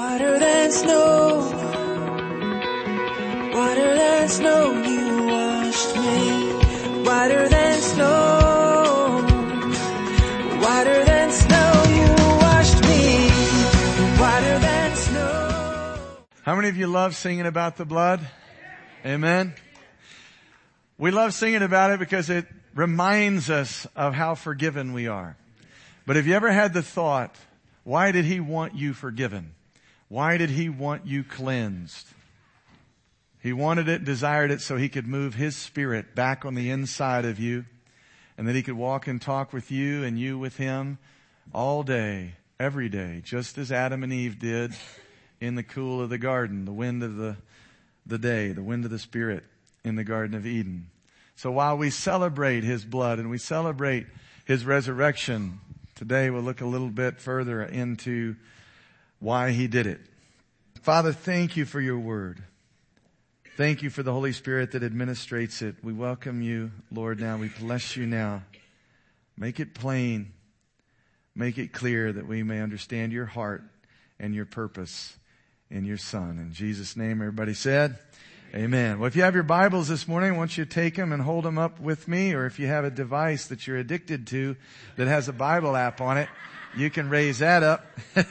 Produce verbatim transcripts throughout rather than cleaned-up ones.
Whiter than snow, whiter than snow, you washed me. Whiter than snow, whiter than snow, you washed me. Whiter than snow. How many of you love singing about the blood? Amen. We love singing about it because it reminds us of how forgiven we are. But have you ever had the thought, why did he want you forgiven? Why did he want you cleansed? He wanted it, desired it so he could move his spirit back on the inside of you and that he could walk and talk with you and you with him all day, every day, just as Adam and Eve did in the cool of the garden, the wind of the, the day, the wind of the Spirit in the Garden of Eden. So while we celebrate his blood and we celebrate his resurrection, today we'll look a little bit further into why he did it. Father, thank you for your word. Thank you for the Holy Spirit that administrates it. We welcome you, Lord, now. We bless you now. Make it plain. Make it clear that we may understand your heart and your purpose in your Son. In Jesus' name, everybody said, amen. Well, if you have your Bibles this morning, I want you to take them and hold them up with me. Or if you have a device that you're addicted to that has a Bible app on it, you can raise that up.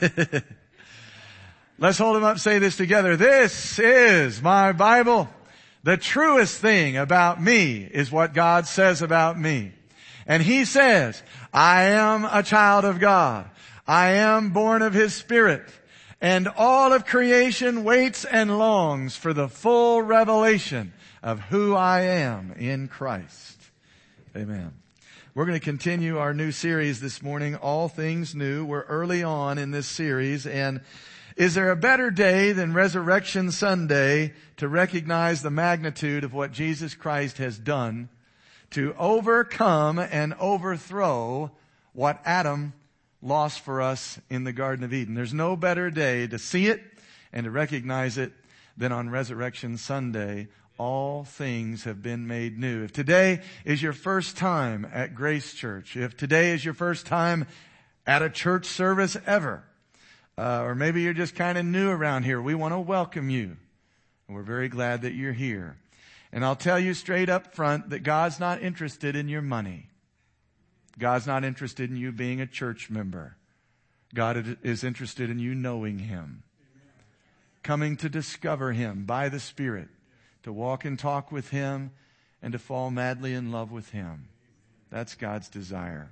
Let's hold them up, say this together. This is my Bible. The truest thing about me is what God says about me. And he says, I am a child of God. I am born of his Spirit. And all of creation waits and longs for the full revelation of who I am in Christ. Amen. We're going to continue our new series this morning, All Things New. We're early on in this series, and is there a better day than Resurrection Sunday to recognize the magnitude of what Jesus Christ has done to overcome and overthrow what Adam lost for us in the Garden of Eden? There's no better day to see it and to recognize it than on Resurrection Sunday. All things have been made new. If today is your first time at Grace Church, if today is your first time at a church service ever, uh, or maybe you're just kind of new around here, we want to welcome you. And we're very glad that you're here. And I'll tell you straight up front that God's not interested in your money. God's not interested in you being a church member. God is interested in you knowing him, coming to discover him by the Spirit, to walk and talk with him, and to fall madly in love with him. That's God's desire.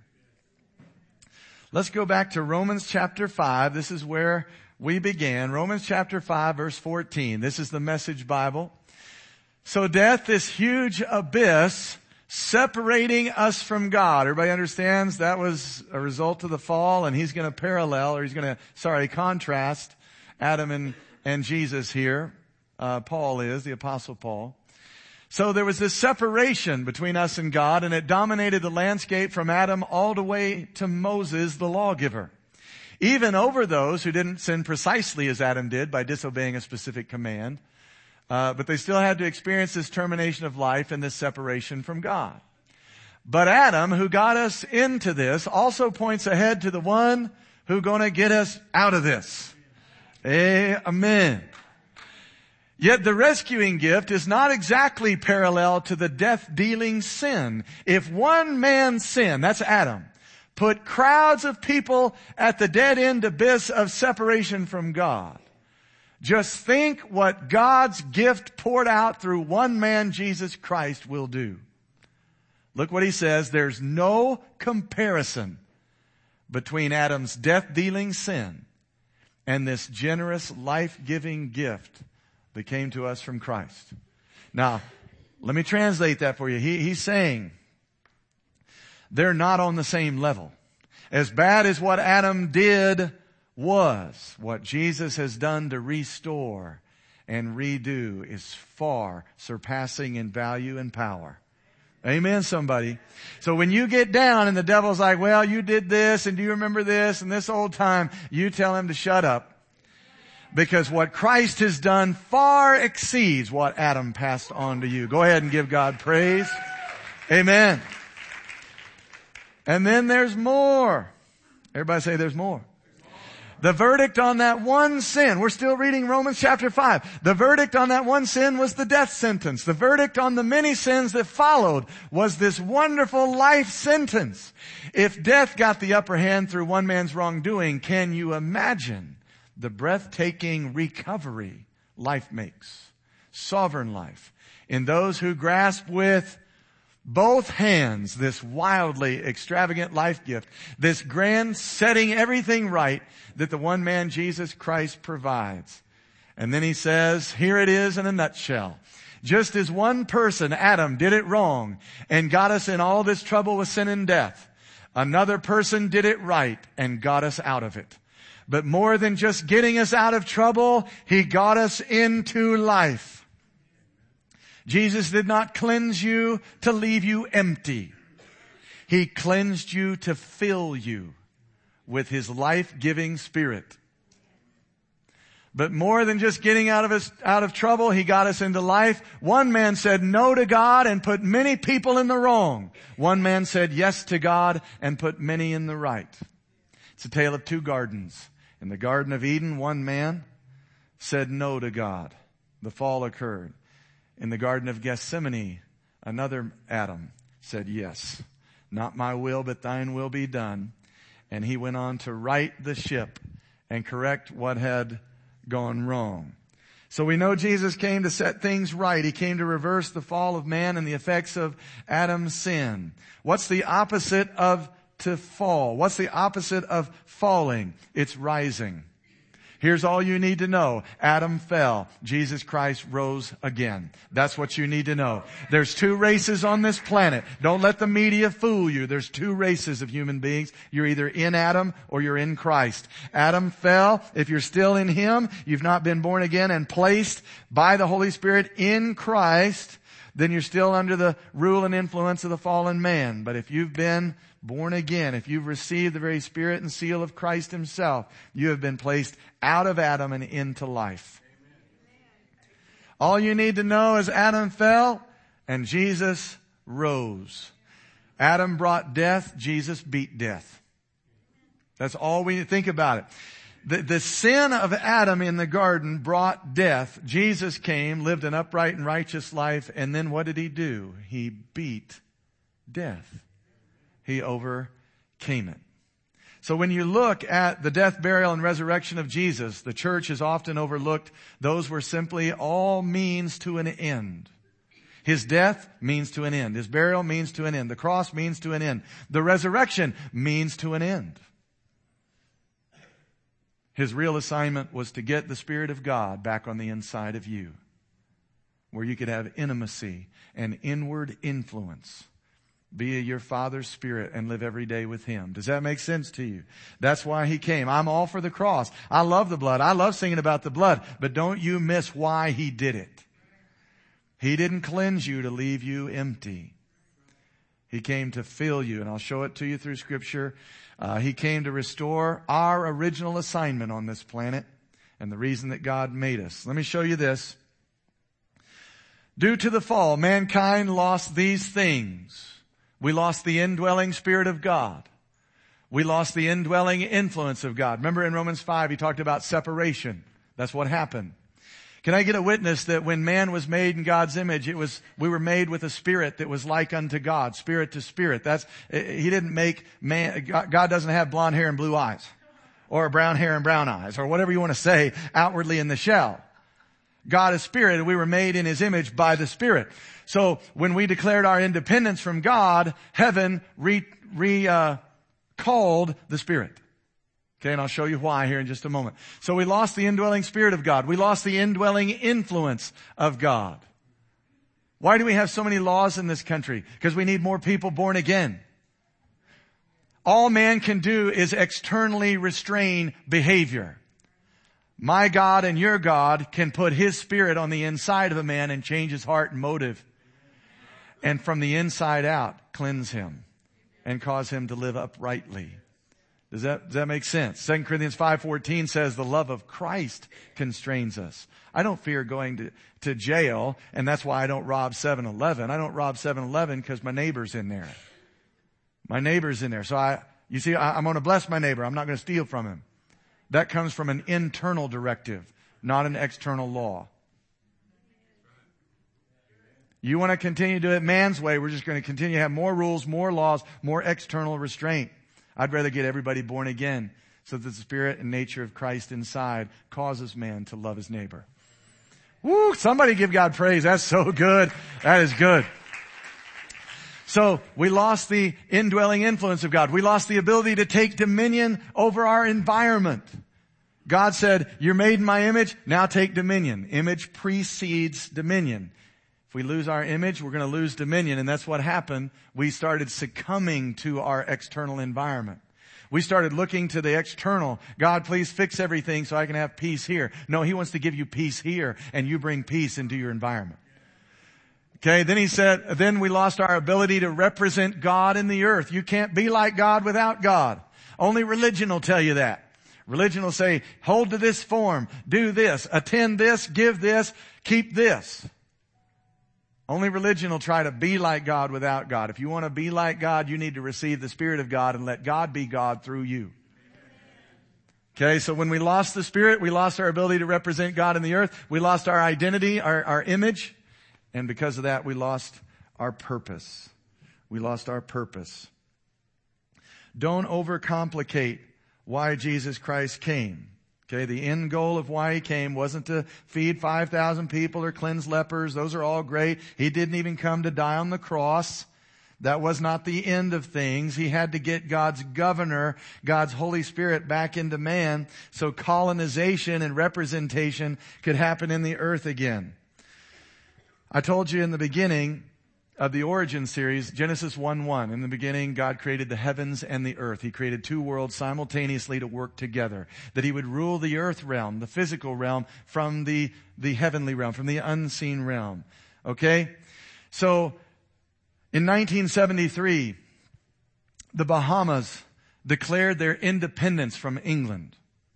Let's go back to Romans chapter five. This is where we began. Romans chapter five, verse fourteen. This is the Message Bible. So death, this huge abyss separating us from God. Everybody understands that was a result of the fall, and he's going to parallel, or he's going to, sorry, contrast Adam and, and Jesus here. Uh, Paul is, the Apostle Paul. So there was this separation between us and God, and it dominated the landscape from Adam all the way to Moses, the lawgiver. Even over those who didn't sin precisely as Adam did by disobeying a specific command. Uh, but they still had to experience this termination of life and this separation from God. But Adam, who got us into this, also points ahead to the one who's going to get us out of this. Amen. Yet the rescuing gift is not exactly parallel to the death-dealing sin. If one man's sin, that's Adam, put crowds of people at the dead-end abyss of separation from God, just think what God's gift poured out through one man, Jesus Christ, will do. Look what he says. There's no comparison between Adam's death-dealing sin and this generous, life-giving gift that came to us from Christ. Now, let me translate that for you. He, he's saying they're not on the same level. As bad as what Adam did was, what Jesus has done to restore and redo is far surpassing in value and power. Amen, somebody. So when you get down and the devil's like, well, you did this, and do you remember this and this old time, you tell him to shut up. Because what Christ has done far exceeds what Adam passed on to you. Go ahead and give God praise. Amen. And then there's more. Everybody say there's more. The verdict on that one sin, we're still reading Romans chapter five. The verdict on that one sin was the death sentence. The verdict on the many sins that followed was this wonderful life sentence. If death got the upper hand through one man's wrongdoing, can you imagine the breathtaking recovery life makes? Sovereign life. In those who grasp with both hands this wildly extravagant life gift, this grand setting everything right that the one man Jesus Christ provides. And then he says, here it is in a nutshell. Just as one person, Adam, did it wrong and got us in all this trouble with sin and death, another person did it right and got us out of it. But more than just getting us out of trouble, he got us into life. Jesus did not cleanse you to leave you empty. He cleansed you to fill you with his life-giving Spirit. But more than just getting out of us, out of trouble, he got us into life. One man said no to God and put many people in the wrong. One man said yes to God and put many in the right. It's a tale of two gardens. In the Garden of Eden, one man said no to God. The fall occurred. In the Garden of Gethsemane, another Adam said, yes, not my will, but thine will be done. And he went on to right the ship and correct what had gone wrong. So we know Jesus came to set things right. He came to reverse the fall of man and the effects of Adam's sin. What's the opposite of to fall? What's the opposite of falling? It's rising. Here's all you need to know. Adam fell. Jesus Christ rose again. That's what you need to know. There's two races on this planet. Don't let the media fool you. There's two races of human beings. You're either in Adam or you're in Christ. Adam fell. If you're still in him, you've not been born again and placed by the Holy Spirit in Christ, then you're still under the rule and influence of the fallen man. But if you've been born again, if you've received the very Spirit and seal of Christ himself, you have been placed out of Adam and into life. All you need to know is Adam fell and Jesus rose. Adam brought death, Jesus beat death. That's all we need to think about it. The, the sin of Adam in the garden brought death. Jesus came, lived an upright and righteous life, and then what did he do? He beat death. He overcame it. So when you look at the death, burial, and resurrection of Jesus, the church has often overlooked those were simply all means to an end. His death means to an end. His burial means to an end. The cross means to an end. The resurrection means to an end. His real assignment was to get the Spirit of God back on the inside of you, where you could have intimacy and inward influence. Be your Father's Spirit and live every day with him. Does that make sense to you? That's why he came. I'm all for the cross. I love the blood. I love singing about the blood. But don't you miss why he did it. He didn't cleanse you to leave you empty. He came to fill you. And I'll show it to you through Scripture. Uh, he came to restore our original assignment on this planet and the reason that God made us. Let me show you this. Due to the fall, mankind lost these things. We lost the indwelling Spirit of God. We lost the indwelling influence of God. Remember in Romans five, he talked about separation. That's what happened. Can I get a witness that when man was made in God's image, it was, we were made with a spirit that was like unto God, spirit to spirit. That's, he didn't make man, God doesn't have blonde hair and blue eyes, or brown hair and brown eyes, or whatever you want to say outwardly in the shell. God is spirit, and we were made in his image by the Spirit. So when we declared our independence from God, heaven re, re, uh, called the Spirit. Okay, and I'll show you why here in just a moment. So we lost the indwelling Spirit of God. We lost the indwelling influence of God. Why do we have so many laws in this country? Because we need more people born again. All man can do is externally restrain behavior. My God and your God can put his Spirit on the inside of a man and change his heart and motive. And from the inside out, cleanse him and cause him to live uprightly. Does that, does that make sense? Second Corinthians five fourteen says the love of Christ constrains us. I don't fear going to, to jail, and that's why I don't rob seven eleven. I don't rob seven eleven because my neighbor's in there. My neighbor's in there. So I, you see, I, I'm going to bless my neighbor. I'm not going to steal from him. That comes from an internal directive, not an external law. You want to continue to do it man's way, we're just going to continue to have more rules, more laws, more external restraint. I'd rather get everybody born again so that the spirit and nature of Christ inside causes man to love his neighbor. Woo! Somebody give God praise. That's so good. That is good. So we lost the indwelling influence of God. We lost the ability to take dominion over our environment. God said, you're made in my image, now take dominion. Image precedes dominion. If we lose our image, we're going to lose dominion. And that's what happened. We started succumbing to our external environment. We started looking to the external. God, please fix everything so I can have peace here. No, He wants to give you peace here, and you bring peace into your environment. Okay, then He said, then we lost our ability to represent God in the earth. You can't be like God without God. Only religion will tell you that. Religion will say, hold to this form, do this, attend this, give this, keep this. Only religion will try to be like God without God. If you want to be like God, you need to receive the Spirit of God and let God be God through you. Okay, so when we lost the Spirit, we lost our ability to represent God in the earth. We lost our identity, our, our image. And because of that, we lost our purpose. We lost our purpose. Don't overcomplicate why Jesus Christ came. Okay, the end goal of why He came wasn't to feed five thousand people or cleanse lepers. Those are all great. He didn't even come to die on the cross. That was not the end of things. He had to get God's governor, God's Holy Spirit back into man so colonization and representation could happen in the earth again. I told you in the beginning of the Origin series, Genesis one one. In the beginning, God created the heavens and the earth. He created two worlds simultaneously to work together. That He would rule the earth realm, the physical realm, from the, the heavenly realm, from the unseen realm. Okay? So, in nineteen seventy-three, the Bahamas declared their independence from England.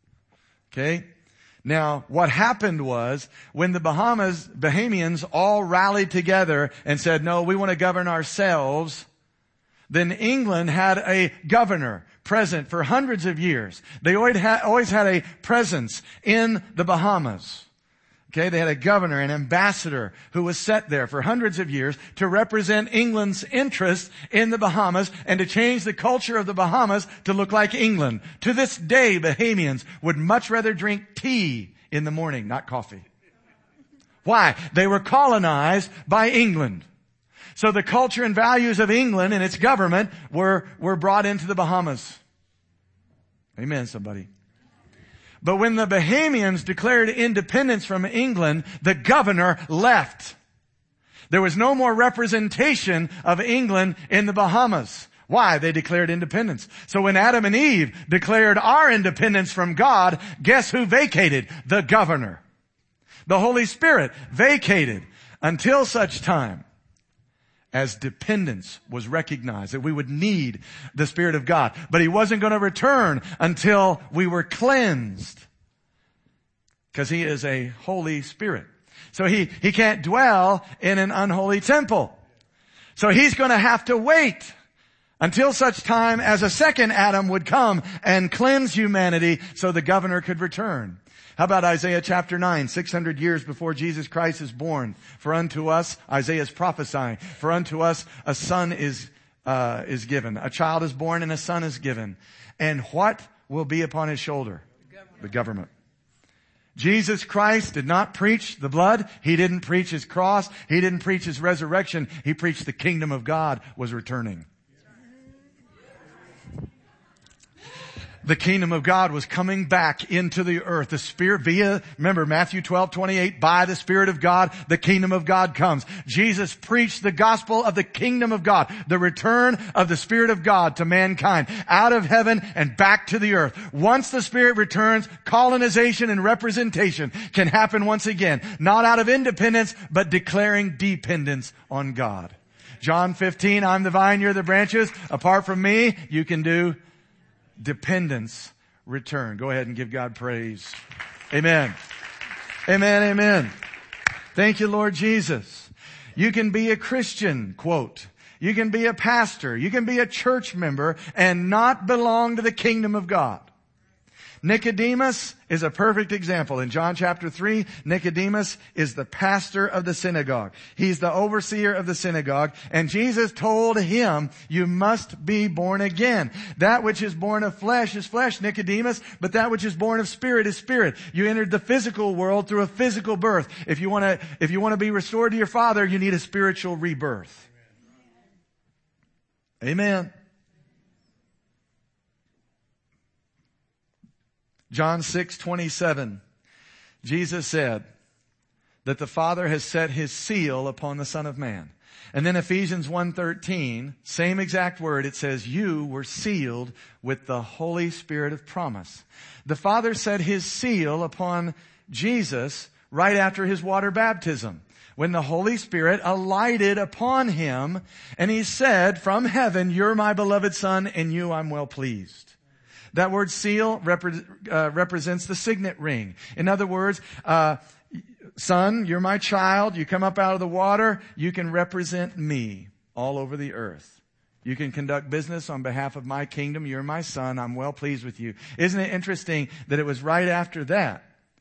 Okay? Now, what happened was, when the Bahamas, Bahamians all rallied together and said, no, we want to govern ourselves, then England had a governor present for hundreds of years. They always had a presence in the Bahamas. Okay, they had a governor, an ambassador who was set there for hundreds of years to represent England's interest in the Bahamas and to change the culture of the Bahamas to look like England. To this day, Bahamians would much rather drink tea in the morning, not coffee. Why? They were colonized by England. So the culture and values of England and its government were, were brought into the Bahamas. Amen, somebody. But when the Bahamians declared independence from England, the governor left. There was no more representation of England in the Bahamas. Why? They declared independence. So when Adam and Eve declared our independence from God, guess who vacated? The governor. The Holy Spirit vacated until such time as dependence was recognized, that we would need the Spirit of God. But He wasn't going to return until we were cleansed, because He is a Holy Spirit. So He, He can't dwell in an unholy temple. So He's going to have to wait until such time as a second Adam would come and cleanse humanity so the governor could return. How about Isaiah chapter nine, six hundred years before Jesus Christ is born? For unto us, Isaiah is prophesying, for unto us a son is, uh, is given. A child is born and a son is given. And what will be upon His shoulder? The government. The government. Jesus Christ did not preach the blood. He didn't preach His cross. He didn't preach His resurrection. He preached the kingdom of God was returning. The kingdom of God was coming back into the earth. The Spirit via, remember Matthew twelve twenty-eight, by the Spirit of God, the kingdom of God comes. Jesus preached the gospel of the kingdom of God, the return of the Spirit of God to mankind, out of heaven and back to the earth. Once the Spirit returns, colonization and representation can happen once again, not out of independence, but declaring dependence on God. John fifteen, I'm the vine, you're the branches. Apart from me, you can do dependence return. Go ahead and give God praise. Amen. Amen. Amen. Thank you, Lord Jesus. You can be a Christian, quote. You can be a pastor. You can be a church member and not belong to the kingdom of God. Nicodemus is a perfect example. In John chapter three, Nicodemus is the pastor of the synagogue. He's the overseer of the synagogue. And Jesus told him, you must be born again. That which is born of flesh is flesh, Nicodemus, but that which is born of spirit is spirit. You entered the physical world through a physical birth. If you want to, if you want to be restored to your Father, you need a spiritual rebirth. Amen. John six twenty-seven, Jesus said that the Father has set His seal upon the Son of Man. And then Ephesians one thirteen, same exact word, it says, you were sealed with the Holy Spirit of promise. The Father set His seal upon Jesus right after His water baptism, when the Holy Spirit alighted upon Him, and He said, from heaven, you're my beloved Son, in you I'm well pleased. That word seal repre- uh, represents the signet ring. In other words, uh, son, you're my child. You come up out of the water. You can represent me all over the earth. You can conduct business on behalf of my kingdom. You're my son. I'm well pleased with you. Isn't it interesting that it was right after that,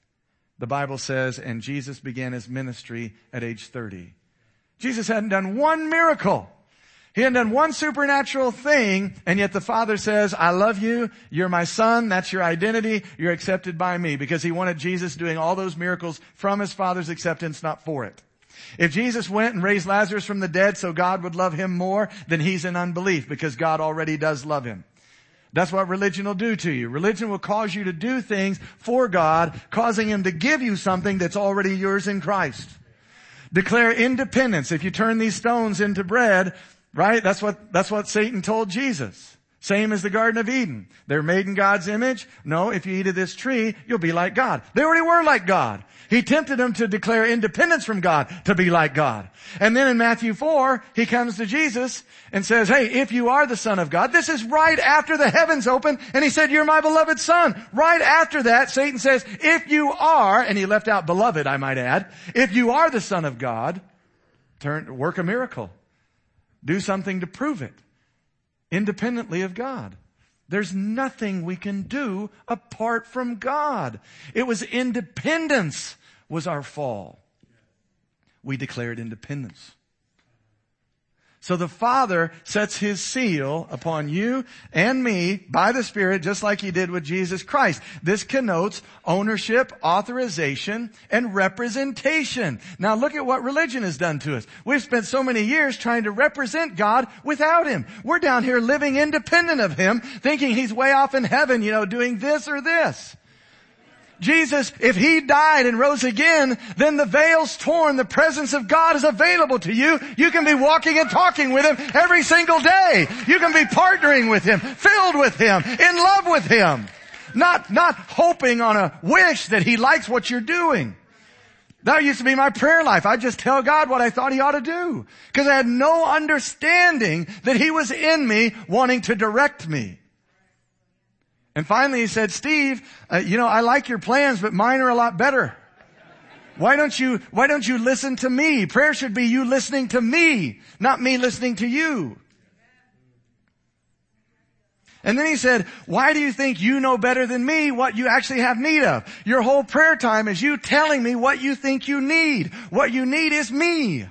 the Bible says, and Jesus began His ministry at age thirty. Jesus hadn't done one miracle. He hadn't done one supernatural thing, and yet the Father says, I love you, you're my son, that's your identity, you're accepted by me, because He wanted Jesus doing all those miracles from His Father's acceptance, not for it. If Jesus went and raised Lazarus from the dead so God would love him more, then he's in unbelief, because God already does love him. That's what religion will do to you. Religion will cause you to do things for God, causing Him to give you something that's already yours in Christ. Declare independence. If you turn these stones into bread, right? That's what, that's what Satan told Jesus. Same as the Garden of Eden. They're made in God's image. No, if you eat of this tree, you'll be like God. They already were like God. He tempted them to declare independence from God, to be like God. And then in Matthew four, He comes to Jesus and says, hey, if you are the Son of God, this is right after the heavens open, and He said, you're my beloved Son. Right after that, Satan says, if you are, and he left out beloved, I might add, if you are the Son of God, turn, work a miracle. Do something to prove it, independently of God. There's nothing we can do apart from God. It was independence was our fall. We declared independence. So the Father sets His seal upon you and me by the Spirit, just like He did with Jesus Christ. This connotes ownership, authorization, and representation. Now look at what religion has done to us. We've spent so many years trying to represent God without Him. We're down here living independent of Him, thinking He's way off in heaven, you know, doing this or this. Jesus, if He died and rose again, then the veil's torn. The presence of God is available to you. You can be walking and talking with Him every single day. You can be partnering with Him, filled with Him, in love with Him. Not, not hoping on a wish that He likes what you're doing. That used to be my prayer life. I'd just tell God what I thought He ought to do, because I had no understanding that He was in me wanting to direct me. And finally He said, Steve, uh, you know, I like your plans, but mine are a lot better. Why don't you, why don't you listen to me? Prayer should be you listening to me, not me listening to you. And then He said, why do you think you know better than me what you actually have need of? Your whole prayer time is you telling me what you think you need. What you need is me.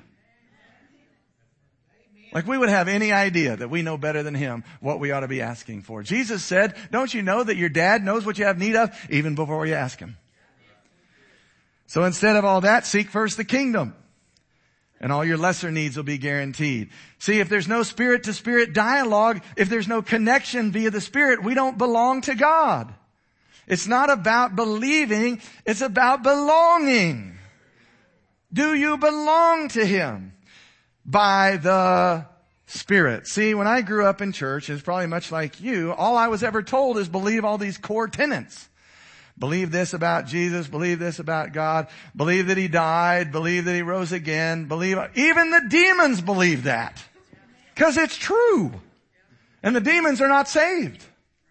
Like we would have any idea that we know better than Him what we ought to be asking for. Jesus said, don't you know that your dad knows what you have need of even before you ask Him? So instead of all that, seek first the kingdom, and all your lesser needs will be guaranteed. See, if there's no spirit to spirit dialogue, if there's no connection via the Spirit, we don't belong to God. It's not about believing, it's about belonging. Do you belong to Him? By the Spirit. See, when I grew up in church, it's probably much like you, all I was ever told is believe all these core tenets. Believe this about Jesus, believe this about God, believe that He died, believe that He rose again, believe, even the demons believe that. Because it's true. And the demons are not saved.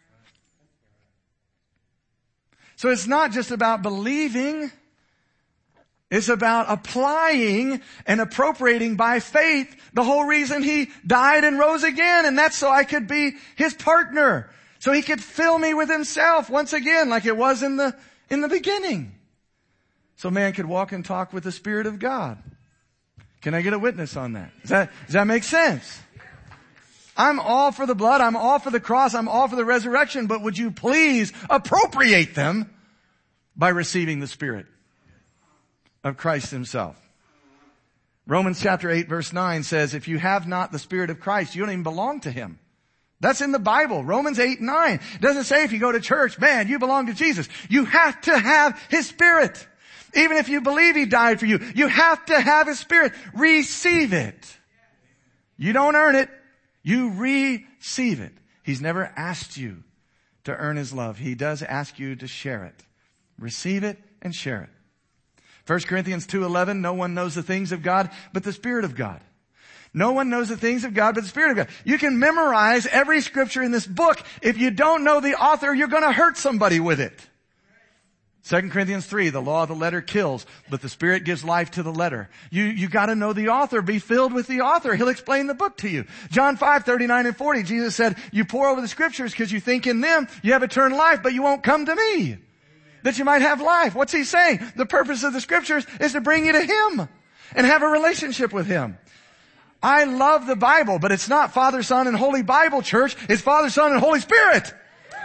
So it's not just about believing. It's about applying and appropriating by faith the whole reason He died and rose again. And that's so I could be His partner. So he could fill me with himself once again, like it was in the, in the beginning. So man could walk and talk with the Spirit of God. Can I get a witness on that? Does that, does that make sense? I'm all for the blood. I'm all for the cross. I'm all for the resurrection. But would you please appropriate them by receiving the Spirit of Christ himself? Romans chapter eight verse nine says, if you have not the Spirit of Christ, you don't even belong to him. That's in the Bible. Romans eight and nine. It doesn't say if you go to church, man, you belong to Jesus. You have to have his Spirit. Even if you believe he died for you, you have to have his Spirit. Receive it. You don't earn it. You receive it. He's never asked you to earn his love. He does ask you to share it. Receive it and share it. First Corinthians two eleven, no one knows the things of God but the Spirit of God. No one knows the things of God but the Spirit of God. You can memorize every scripture in this book. If you don't know the author, you're going to hurt somebody with it. Second Corinthians three, the law of the letter kills, but the Spirit gives life to the letter. You, you gotta know the author. Be filled with the author. He'll explain the book to you. John five, thirty-nine and forty, Jesus said, you pore over the scriptures because you think in them you have eternal life, but you won't come to me. That you might have life. What's he saying? The purpose of the scriptures is to bring you to him and have a relationship with him. I love the Bible, but it's not Father, Son, and Holy Bible Church. It's Father, Son, and Holy Spirit.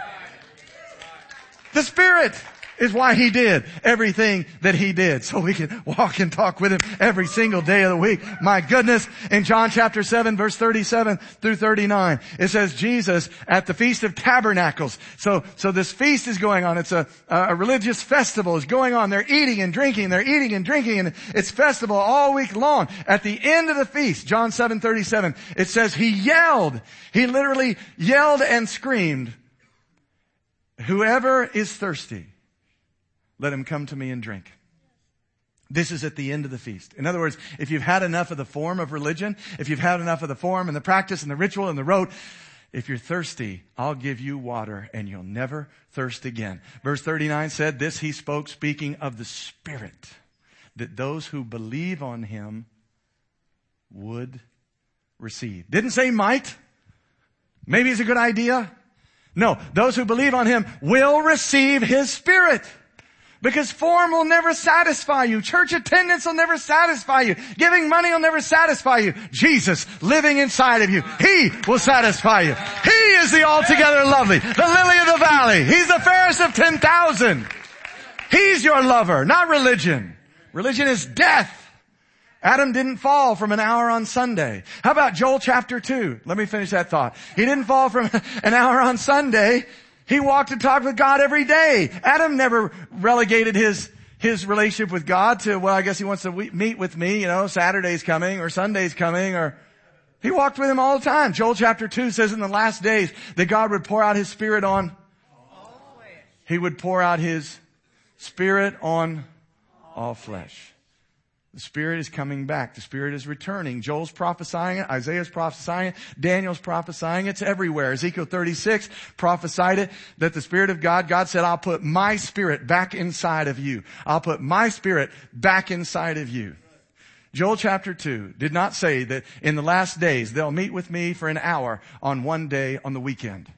The Spirit is why he did everything that he did. So we can walk and talk with him every single day of the week. My goodness. In John chapter seven, verse thirty-seven through thirty-nine, it says Jesus at the Feast of Tabernacles. So, so this feast is going on. It's a, a religious festival is going on. They're eating and drinking. They're eating and drinking, and it's festival all week long. At the end of the feast, John seven thirty-seven, it says he yelled. He literally yelled and screamed, whoever is thirsty, let him come to me and drink. This is at the end of the feast. In other words, if you've had enough of the form of religion, if you've had enough of the form and the practice and the ritual and the rote, if you're thirsty, I'll give you water and you'll never thirst again. Verse thirty-nine said, this he spoke speaking of the Spirit, that those who believe on him would receive. Didn't say might. Maybe it's a good idea. No, those who believe on him will receive his Spirit. Because form will never satisfy you. Church attendance will never satisfy you. Giving money will never satisfy you. Jesus living inside of you, he will satisfy you. He is the altogether lovely, the lily of the valley. He's the fairest of ten thousand. He's your lover, not religion. Religion is death. Adam didn't fall from an hour on Sunday. How about Joel chapter two? Let me finish that thought. He didn't fall from an hour on Sunday. He walked and talked with God every day. Adam never relegated his, his relationship with God to, well, I guess he wants to meet with me, you know, Saturday's coming or Sunday's coming, or he walked with him all the time. Joel chapter two says in the last days that God would pour out his Spirit on, he would pour out his Spirit on all flesh. The Spirit is coming back. The Spirit is returning. Joel's prophesying it. Isaiah's prophesying it. Daniel's prophesying it. It's everywhere. Ezekiel thirty-six prophesied it, that the Spirit of God, God said, I'll put my Spirit back inside of you. I'll put my Spirit back inside of you. Joel chapter two did not say that in the last days they'll meet with me for an hour on one day on the weekend.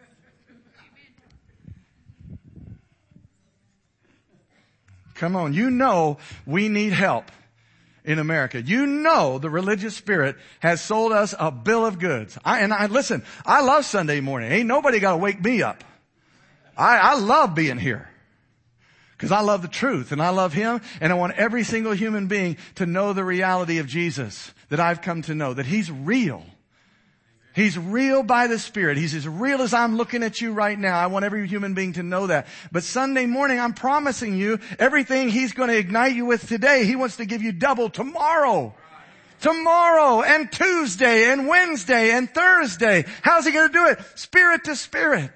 Come on. You know we need help in America. You know the religious spirit has sold us a bill of goods. I, and I, listen, I love Sunday morning. Ain't nobody got to wake me up. I, I love being here. Because I love the truth and I love him, and I want every single human being to know the reality of Jesus that I've come to know, that he's real. He's real by the Spirit. He's as real as I'm looking at you right now. I want every human being to know that. But Sunday morning, I'm promising you everything he's going to ignite you with today, he wants to give you double tomorrow. Tomorrow and Tuesday and Wednesday and Thursday. How's he going to do it? Spirit to Spirit.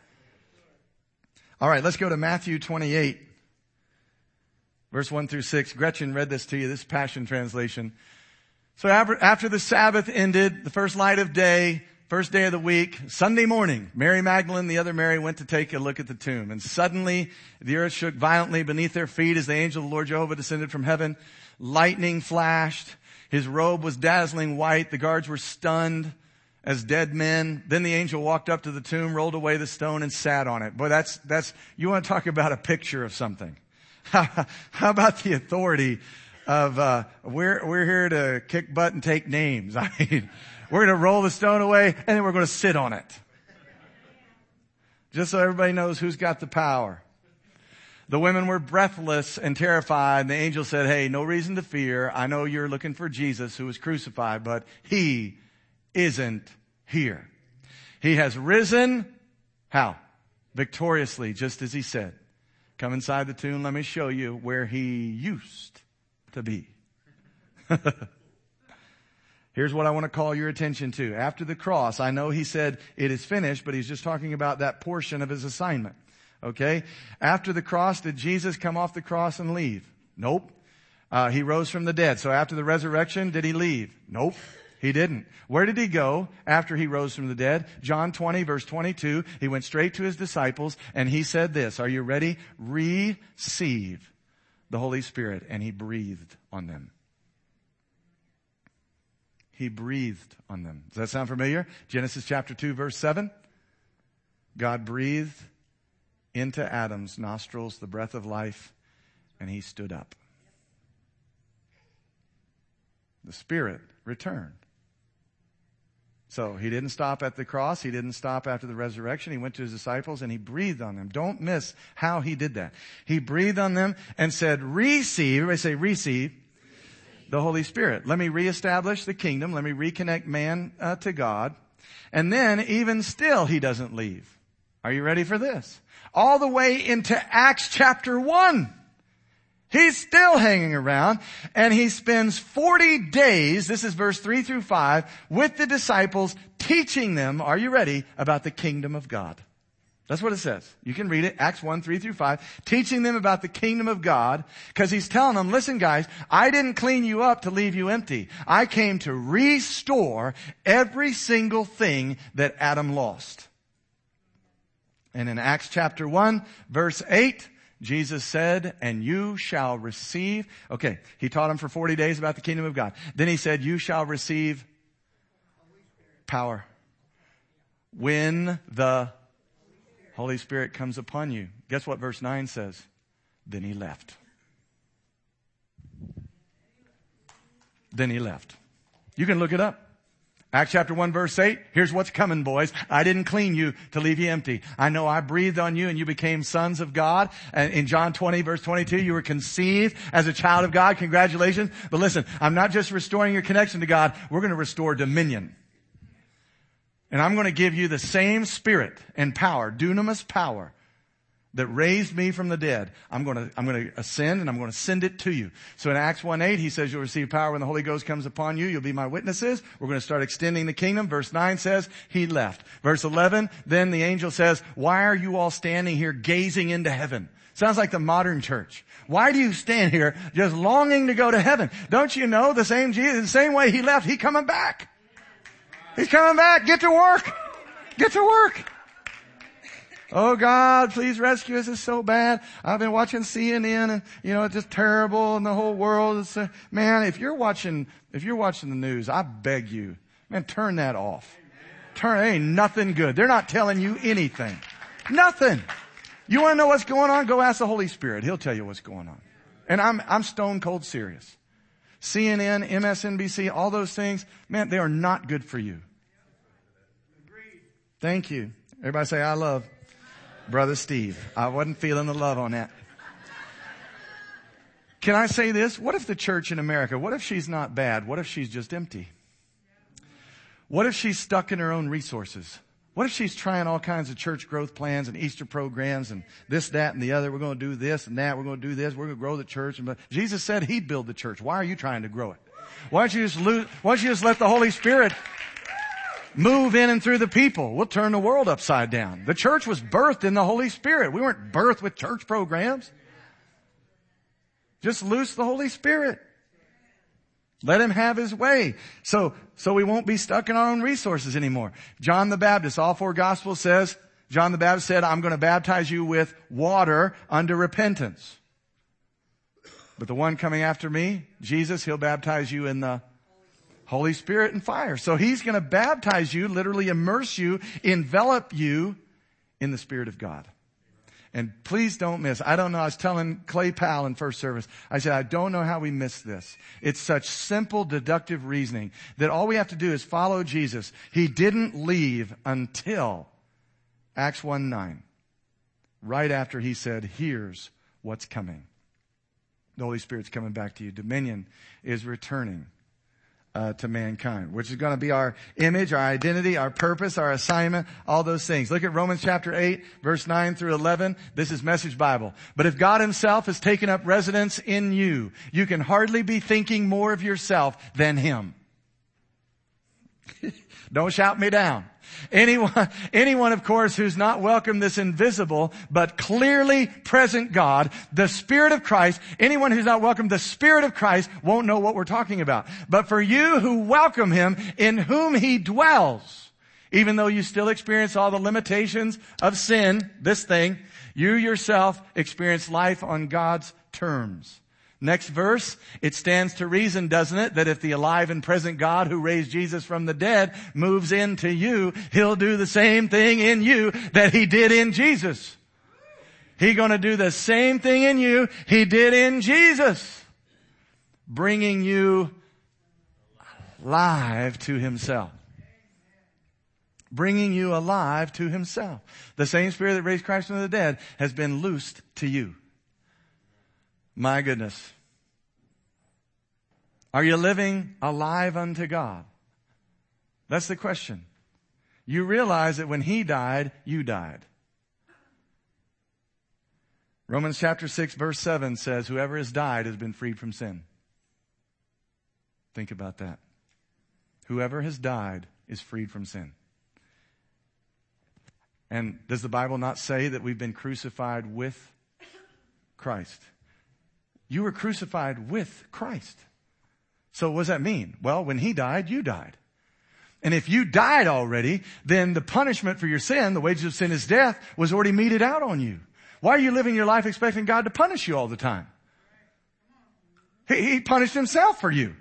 All right, let's go to Matthew twenty-eight. Verse one through six. Gretchen read this to you. This is Passion Translation. So after, after the Sabbath ended, the first light of day, first day of the week, Sunday morning, Mary Magdalene, the other Mary, went to take a look at the tomb. And suddenly the earth shook violently beneath their feet as the angel of the Lord Jehovah descended from heaven. Lightning flashed. His robe was dazzling white. The guards were stunned. as dead men. Then the angel walked up to the tomb, rolled away the stone, and sat on it. Boy, that's, that's, you want to talk about a picture of something. How about the authority of, uh, we're, we're here to kick butt and take names. I mean, we're going to roll the stone away and then we're going to sit on it. Just so everybody knows who's got the power. The women were breathless and terrified. And the angel said, hey, no reason to fear. I know you're looking for Jesus who was crucified, but he isn't here. He has risen. How? Victoriously, just as he said. Come inside the tomb. Let me show you where he used to be. Here's what I want to call your attention to. After the cross, I know he said it is finished, but he's just talking about that portion of his assignment. Okay? After the cross, did Jesus come off the cross and leave? Nope. Uh, he rose from the dead. So after the resurrection, did he leave? Nope. He didn't. Where did he go after he rose from the dead? John twenty, verse twenty-two. He went straight to his disciples and he said this. Are you ready? Receive the Holy Spirit. And he breathed on them. He breathed on them. Does that sound familiar? Genesis chapter two, verse seven. God breathed into Adam's nostrils the breath of life, and he stood up. The Spirit returned. So he didn't stop at the cross. He didn't stop after the resurrection. He went to his disciples and he breathed on them. Don't miss how he did that. He breathed on them and said, receive. Everybody say, receive the Holy Spirit. Let me reestablish the kingdom. Let me reconnect man uh, to God. And then even still, he doesn't leave. Are you ready for this? All the way into Acts chapter one. He's still hanging around and he spends forty days, this is verse three through five, with the disciples teaching them, are you ready, about the kingdom of God. That's what it says. You can read it, Acts one, three through five, teaching them about the kingdom of God, because he's telling them, listen guys, I didn't clean you up to leave you empty. I came to restore every single thing that Adam lost. And in Acts chapter one, verse eight, Jesus said, and you shall receive. Okay, he taught them for forty days about the kingdom of God. Then he said, you shall receive power when the Holy Spirit comes upon you. Guess what verse nine says? Then he left. Then he left. You can look it up. Acts chapter one verse eight, here's what's coming, boys. I didn't clean you to leave you empty. I know I breathed on you and you became sons of God. And in John twenty verse twenty-two, you were conceived as a child of God. Congratulations. But listen, I'm not just restoring your connection to God. We're going to restore dominion. And I'm going to give you the same spirit and power, dunamis power, that raised me from the dead. I'm going to, I'm going to ascend and I'm going to send it to you. So in Acts one eight, he says you'll receive power when the Holy Ghost comes upon you. You'll be my witnesses. We're going to start extending the kingdom. Verse nine says he left. Verse eleven, then the angel says, why are you all standing here gazing into heaven? Sounds like the modern church. Why do you stand here just longing to go to heaven? Don't you know the same Jesus, the same way he left, he's coming back. He's coming back. Get to work. Get to work. Oh God, please rescue us. It's so bad. I've been watching C N N and, you know, it's just terrible and the whole world is, uh, man, if you're watching, if you're watching the news, I beg you, man, turn that off. Turn, ain't nothing good. They're not telling you anything. Nothing. You want to know what's going on? Go ask the Holy Spirit. He'll tell you what's going on. And I'm, I'm stone cold serious. C N N, M S N B C, all those things, man, they are not good for you. Thank you. Everybody say, I love Brother Steve. I wasn't feeling the love on that. Can I say this? What if the church in America, what if she's not bad? What if she's just empty? What if she's stuck in her own resources? What if she's trying all kinds of church growth plans and Easter programs and this, that, and the other? We're going to do this and that. We're going to do this. We're going to grow the church. And Jesus said he'd build the church. Why are you trying to grow it? Why don't you just lose, why don't you just let the Holy Spirit move in and through the people? We'll turn the world upside down. The church was birthed in the Holy Spirit. We weren't birthed with church programs. Just loose the Holy Spirit. Let him have his way. So, so we won't be stuck in our own resources anymore. John the Baptist, all four Gospels says, John the Baptist said, I'm going to baptize you with water unto repentance. But the one coming after me, Jesus, he'll baptize you in the Holy Spirit and fire. So He's going to baptize you, literally immerse you, envelop you in the Spirit of God. And please don't miss. I don't know. I was telling Clay Powell in first service. I said, I don't know how we miss this. It's such simple deductive reasoning that all we have to do is follow Jesus. He didn't leave until Acts one nine. Right after He said, here's what's coming. The Holy Spirit's coming back to you. Dominion is returning uh, to mankind, which is going to be our image, our identity, our purpose, our assignment, all those things. Look at Romans chapter eight, verse nine through eleven. This is Message Bible. But if God Himself has taken up residence in you, you can hardly be thinking more of yourself than Him. Don't shout me down. Anyone, anyone, of course, who's not welcomed this invisible but clearly present God, the Spirit of Christ, anyone who's not welcomed the Spirit of Christ won't know what we're talking about. But for you who welcome Him, in whom He dwells, even though you still experience all the limitations of sin, this thing, you yourself experience life on God's terms. Next verse, it stands to reason, doesn't it, that if the alive and present God who raised Jesus from the dead moves into you, He'll do the same thing in you that He did in Jesus. He's going to do the same thing in you He did in Jesus, bringing you alive to Himself. Bringing you alive to Himself. The same Spirit that raised Christ from the dead has been loosed to you. My goodness. Are you living alive unto God? That's the question. You realize that when He died, you died. Romans chapter six verse seven says, whoever has died has been freed from sin. Think about that. Whoever has died is freed from sin. And does the Bible not say that we've been crucified with Christ? You were crucified with Christ. So what does that mean? Well, when He died, you died. And if you died already, then the punishment for your sin, the wages of sin is death, was already meted out on you. Why are you living your life expecting God to punish you all the time? He, he punished Himself for you.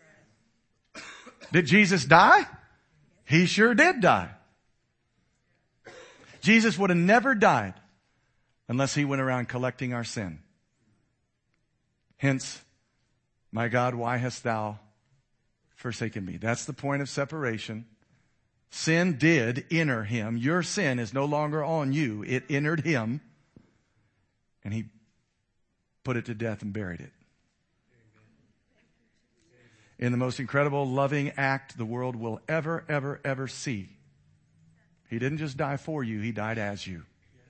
Did Jesus die? He sure did die. Jesus would have never died unless He went around collecting our sin. Hence, my God, why hast Thou forsaken me? That's the point of separation. Sin did enter Him. Your sin is no longer on you. It entered Him. And He put it to death and buried it. In the most incredible, loving act the world will ever, ever, ever see. He didn't just die for you. He died as you.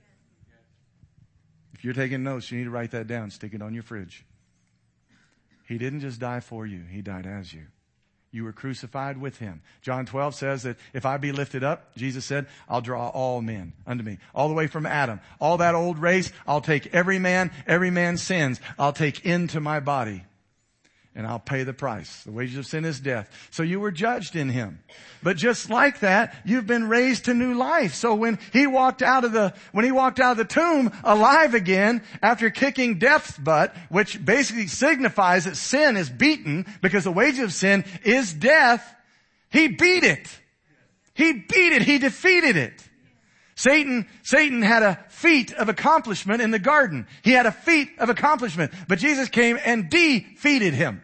If you're taking notes, you need to write that down. Stick it on your fridge. He didn't just die for you. He died as you. You were crucified with Him. John twelve says that if I be lifted up, Jesus said, I'll draw all men unto me. All the way from Adam. All that old race, I'll take every man, every man's sins, I'll take into my body. And I'll pay the price. The wages of sin is death. So you were judged in Him. But just like that, you've been raised to new life. So when He walked out of the, when He walked out of the tomb alive again, after kicking death's butt, which basically signifies that sin is beaten because the wages of sin is death, He beat it. He beat it. He defeated it. Satan, Satan had a feat of accomplishment in the garden. He had a feat of accomplishment, but Jesus came and defeated him.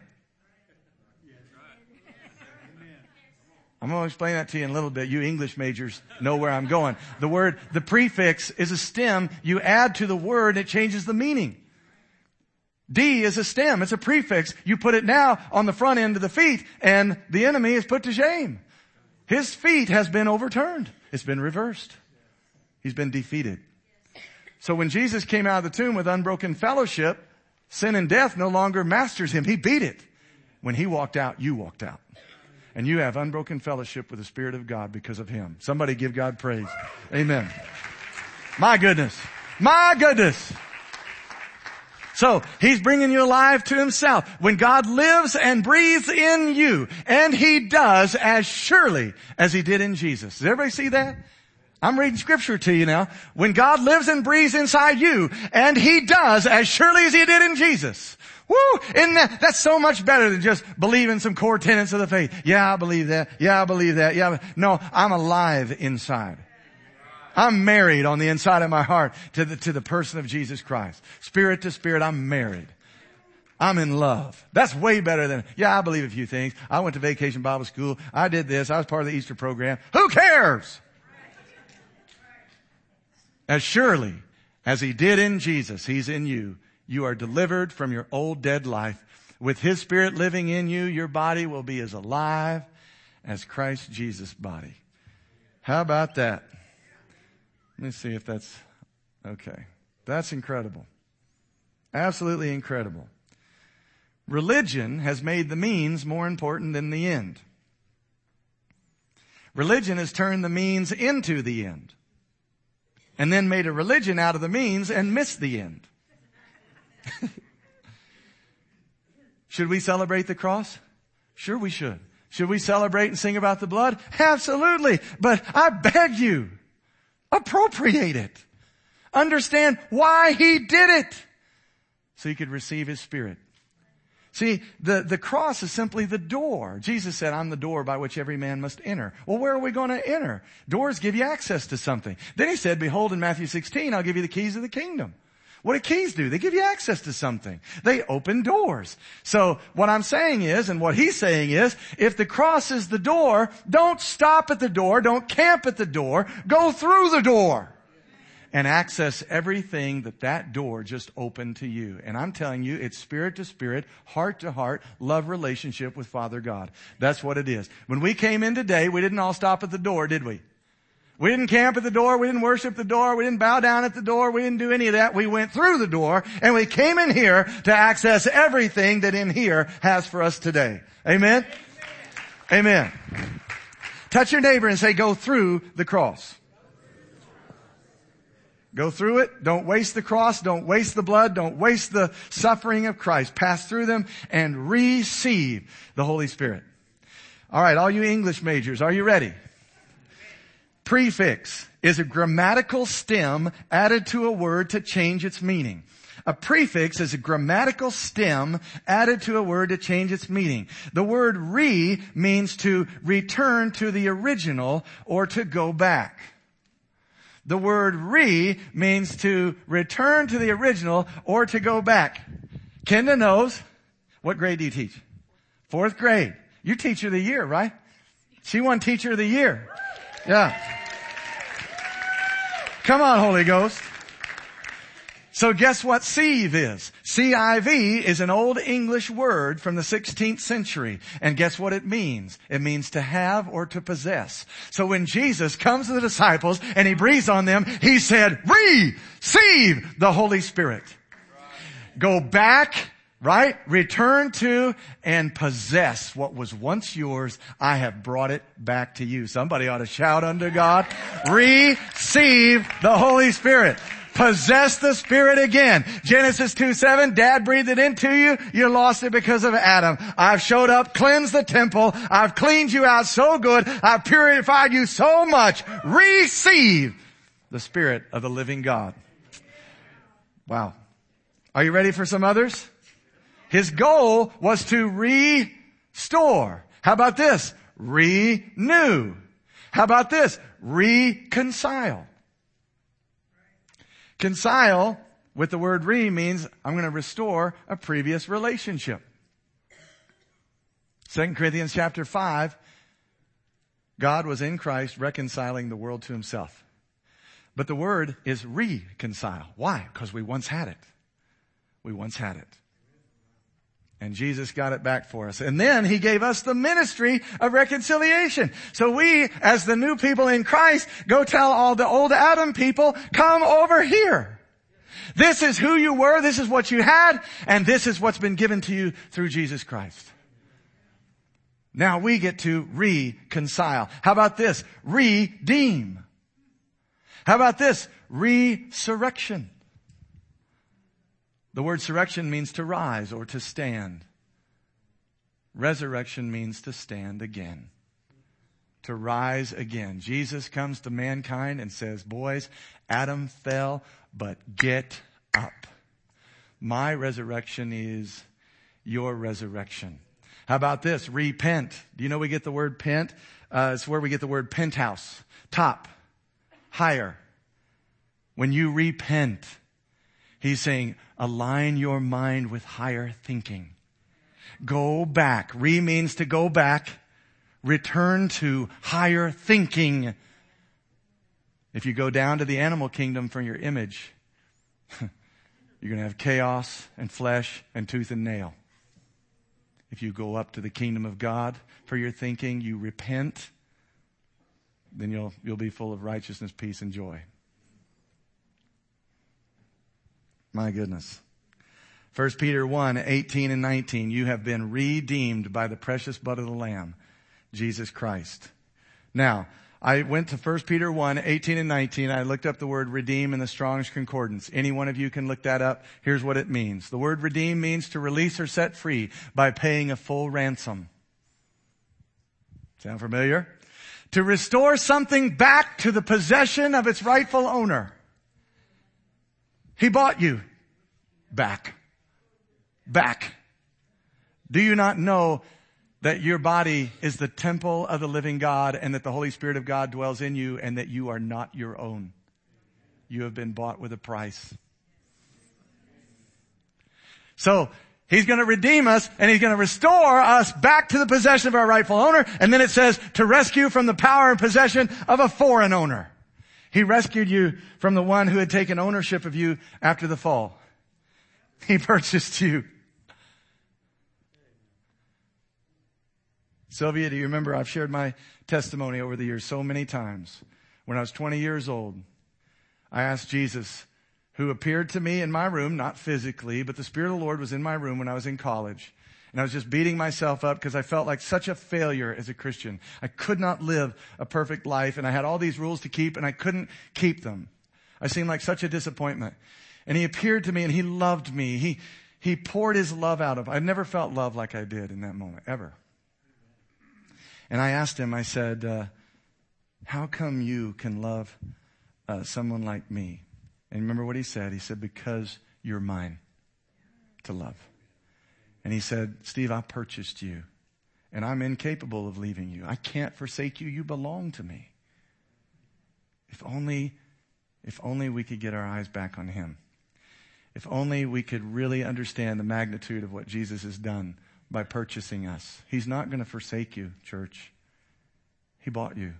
I'm going to explain that to you in a little bit. You English majors know where I'm going. The word, the prefix is a stem. You add to the word, it changes the meaning. D is a stem. It's a prefix. You put it now on the front end of the feet, and the enemy is put to shame. His feet has been overturned. It's been reversed. He's been defeated. So when Jesus came out of the tomb with unbroken fellowship, sin and death no longer masters Him. He beat it. When He walked out, you walked out. And you have unbroken fellowship with the Spirit of God because of Him. Somebody give God praise. Amen. My goodness. My goodness. So, He's bringing you alive to Himself. When God lives and breathes in you, and He does as surely as He did in Jesus. Does everybody see that? I'm reading scripture to you now. When God lives and breathes inside you, and He does as surely as He did in Jesus. Woo! Isn't that, that's so much better than just believing some core tenets of the faith. Yeah, I believe that. Yeah, I believe that. Yeah. No, I'm alive inside. I'm married on the inside of my heart to the, to the person of Jesus Christ. Spirit to spirit, I'm married. I'm in love. That's way better than, yeah, I believe a few things. I went to Vacation Bible School. I did this. I was part of the Easter program. Who cares? As surely as he did in Jesus, he's in you. You are delivered from your old dead life. With his spirit living in you, your body will be as alive as Christ Jesus' body. How about that? Let me see if that's okay. That's incredible. Absolutely incredible. Religion has made the means more important than the end. Religion has turned the means into the end. And then made a religion out of the means and missed the end. Should we celebrate the cross? Sure we should. Should we celebrate and sing about the blood? Absolutely. But I beg you, appropriate it. Understand why he did it. So you could receive his spirit. See, the, the cross is simply the door. Jesus said, I'm the door by which every man must enter. Well, where are we going to enter? Doors give you access to something. Then he said, behold, in Matthew sixteen, I'll give you the keys of the kingdom. What do keys do? They give you access to something. They open doors. So what I'm saying is, and what he's saying is, if the cross is the door, don't stop at the door. Don't camp at the door. Go through the door and access everything that that door just opened to you. And I'm telling you, it's spirit to spirit, heart to heart, love relationship with Father God. That's what it is. When we came in today, we didn't all stop at the door, did we? We didn't camp at the door. We didn't worship the door. We didn't bow down at the door. We didn't do any of that. We went through the door and we came in here to access everything that in here has for us today. Amen? Amen. Touch your neighbor and say, go through the cross. Go through it. Don't waste the cross. Don't waste the blood. Don't waste the suffering of Christ. Pass through them and receive the Holy Spirit. All right, all you English majors, are you ready? Prefix is a grammatical stem added to a word to change its meaning. A prefix is a grammatical stem added to a word to change its meaning. The word re means to return to the original or to go back. The word re means to return to the original or to go back. Kenda knows. What grade do you teach? Fourth grade. You're teacher of the year, right? She won teacher of the year. Yeah. Come on, Holy Ghost. So guess what sieve is? C I V is an old English word from the sixteenth century. And guess what it means? It means to have or to possess. So when Jesus comes to the disciples and he breathes on them, he said, receive the Holy Spirit. Go back, right? Return to and possess what was once yours. I have brought it back to you. Somebody ought to shout unto God. Receive the Holy Spirit. Possess the Spirit again. Genesis two seven, Dad breathed it into you. You lost it because of Adam. I've showed up, cleansed the temple. I've cleaned you out so good. I've purified you so much. Receive the Spirit of the living God. Wow. Are you ready for some others? His goal was to restore. How about this? Renew. How about this? Reconcile. Reconcile with the word re means I'm going to restore a previous relationship. Second Corinthians chapter five, God was in Christ reconciling the world to himself. But the word is reconcile. Why? Because we once had it. We once had it. And Jesus got it back for us. And then he gave us the ministry of reconciliation. So we, as the new people in Christ, go tell all the old Adam people, come over here. This is who you were. This is what you had. And this is what's been given to you through Jesus Christ. Now we get to reconcile. How about this? Redeem. How about this? Resurrection. The word surrection means to rise or to stand. Resurrection means to stand again. To rise again. Jesus comes to mankind and says, boys, Adam fell, but get up. My resurrection is your resurrection. How about this? Repent. Do you know we get the word pent? Uh, it's where we get the word penthouse. Top. Higher. When you repent, he's saying, align your mind with higher thinking. Go back. Re means to go back. Return to higher thinking. If you go down to the animal kingdom for your image, you're going to have chaos and flesh and tooth and nail. If you go up to the kingdom of God for your thinking, you repent, then you'll, you'll be full of righteousness, peace, and joy. My goodness. First Peter one, eighteen and nineteen. You have been redeemed by the precious blood of the Lamb, Jesus Christ. Now, I went to First Peter one, eighteen and nineteen. I looked up the word redeem in the Strong's Concordance. Any one of you can look that up. Here's what it means. The word redeem means to release or set free by paying a full ransom. Sound familiar? To restore something back to the possession of its rightful owner. He bought you back. Back. Do you not know that your body is the temple of the living God and that the Holy Spirit of God dwells in you and that you are not your own? You have been bought with a price. So, he's going to redeem us and he's going to restore us back to the possession of our rightful owner. And then it says to rescue from the power and possession of a foreign owner. He rescued you from the one who had taken ownership of you after the fall. He purchased you. Sylvia, do you remember I've shared my testimony over the years so many times. When I was twenty years old, I asked Jesus, who appeared to me in my room, not physically, but the Spirit of the Lord was in my room when I was in college. And I was just beating myself up because I felt like such a failure as a Christian. I could not live a perfect life and I had all these rules to keep and I couldn't keep them. I seemed like such a disappointment. And he appeared to me and he loved me. He, he poured his love out of, I've never felt love like I did in that moment, ever. And I asked him, I said, uh, how come you can love uh, someone like me? And remember what he said? He said, because you're mine to love. And he said, Steve, I purchased you and I'm incapable of leaving you. I can't forsake you. You belong to me. If only, if only we could get our eyes back on him. If only we could really understand the magnitude of what Jesus has done by purchasing us. He's not going to forsake you, church. He bought you.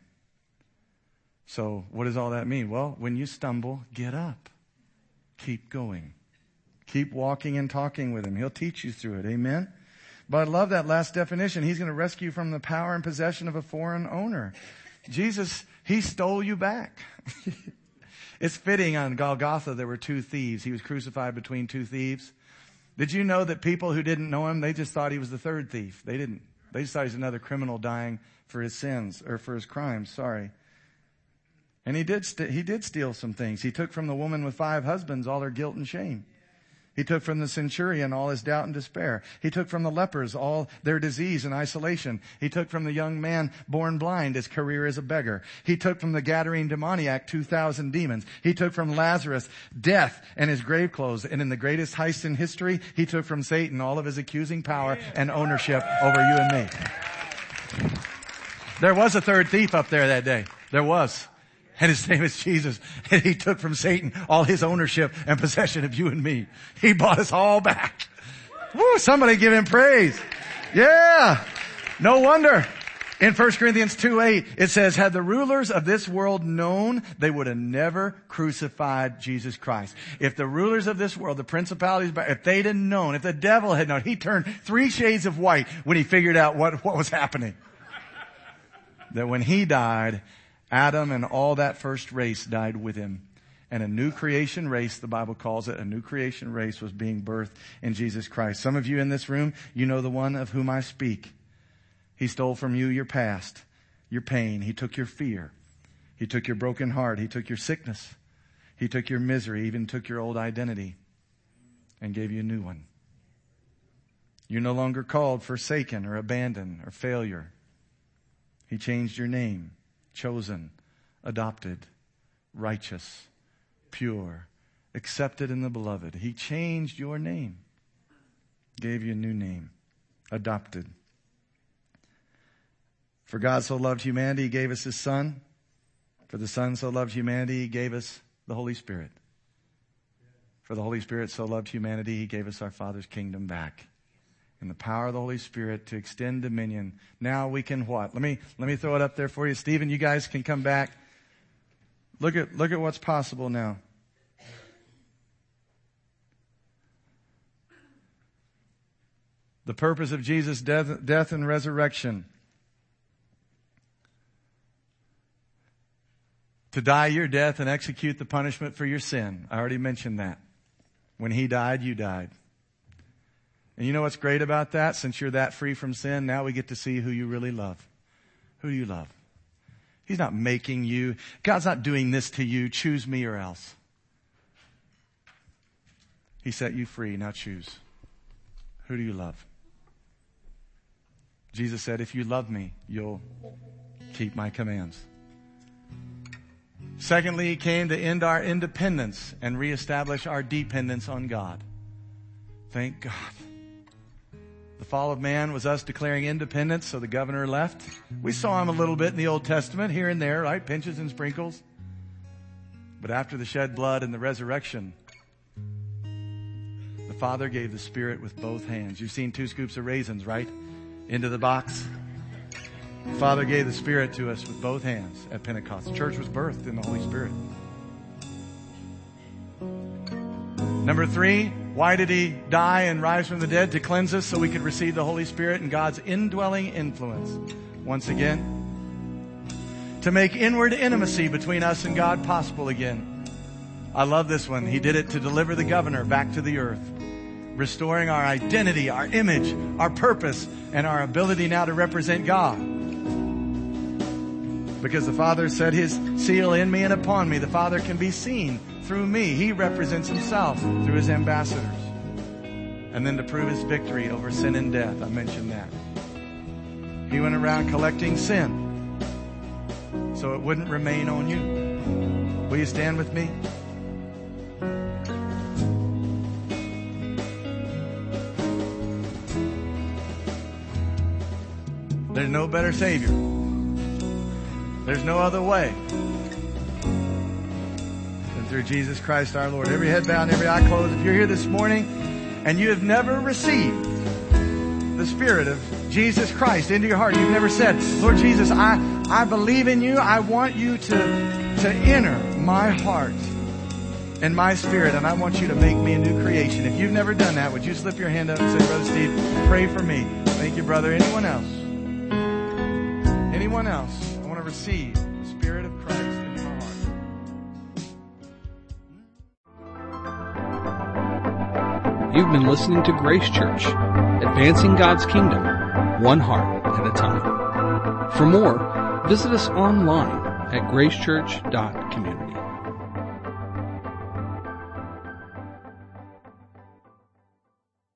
So what does all that mean? Well, when you stumble, get up. Keep going. Keep walking and talking with him. He'll teach you through it. Amen? But I love that last definition. He's going to rescue you from the power and possession of a foreign owner. Jesus, he stole you back. It's fitting on Golgotha there were two thieves. He was crucified between two thieves. Did you know that people who didn't know him, they just thought he was the third thief? They didn't. They just thought he was another criminal dying for his sins, or for his crimes, sorry. And he did, st- he did steal some things. He took from the woman with five husbands all her guilt and shame. He took from the centurion all his doubt and despair. He took from the lepers all their disease and isolation. He took from the young man born blind his career as a beggar. He took from the Gadarene demoniac two thousand demons. He took from Lazarus death and his grave clothes. And in the greatest heist in history, he took from Satan all of his accusing power and ownership over you and me. There was a third thief up there that day. There was. And his name is Jesus. And he took from Satan all his ownership and possession of you and me. He bought us all back. Woo, somebody give him praise. Yeah. No wonder. In First Corinthians two eight, it says, had the rulers of this world known, they would have never crucified Jesus Christ. If the rulers of this world, the principalities, if they'd have known, if the devil had known, he turned three shades of white when he figured out what, what was happening. That when he died, Adam and all that first race died with him. And a new creation race, the Bible calls it, a new creation race was being birthed in Jesus Christ. Some of you in this room, you know the one of whom I speak. He stole from you your past, your pain. He took your fear. He took your broken heart. He took your sickness. He took your misery, even took your old identity and gave you a new one. You're no longer called forsaken or abandoned or failure. He changed your name. Chosen, adopted, righteous, pure, accepted in the beloved. He changed your name. Gave you a new name. Adopted. For God so loved humanity, He gave us His Son. For the Son so loved humanity, He gave us the Holy Spirit. For the Holy Spirit so loved humanity, He gave us our Father's kingdom back. And the power of the Holy Spirit to extend dominion. Now we can what? Let me, let me throw it up there for you. Stephen, you guys can come back. Look at, look at what's possible now. The purpose of Jesus' death, death and resurrection. To die your death and execute the punishment for your sin. I already mentioned that. When He died, you died. And you know what's great about that? Since you're that free from sin, now we get to see who you really love. Who do you love? He's not making you. God's not doing this to you. Choose me or else. He set you free. Now choose. Who do you love? Jesus said, if you love me, you'll keep my commands. Secondly, He came to end our independence and reestablish our dependence on God. Thank God. The fall of man was us declaring independence, so the governor left. We saw him a little bit in the Old Testament, here and there, right? Pinches and sprinkles. But after the shed blood and the resurrection, the Father gave the Spirit with both hands. You've seen two scoops of raisins, right? Into the box. The Father gave the Spirit to us with both hands at Pentecost. The church was birthed in the Holy Spirit. Number three, why did He die and rise from the dead? To cleanse us so we could receive the Holy Spirit and God's indwelling influence. Once again, to make inward intimacy between us and God possible again. I love this one. He did it to deliver the governor back to the earth, restoring our identity, our image, our purpose, and our ability now to represent God. Because the Father set His seal in me and upon me. The Father can be seen through me. He represents Himself through His ambassadors. And then to prove His victory over sin and death. I mentioned that. He went around collecting sin so it wouldn't remain on you. Will you stand with me? There's no better Savior. There's no other way than through Jesus Christ our Lord. Every head bowed and every eye closed. If you're here this morning and you have never received the Spirit of Jesus Christ into your heart, you've never said, Lord Jesus, I, I believe in you. I want you to, to enter my heart and my spirit, and I want you to make me a new creation. If you've never done that, would you slip your hand up and say, Brother Steve, pray for me. Thank you, brother. Anyone else? Anyone else? I want to receive the Spirit of Christ into my heart. You've been listening to Grace Church, advancing God's kingdom, one heart at a time. For more, visit us online at gracechurch dot community.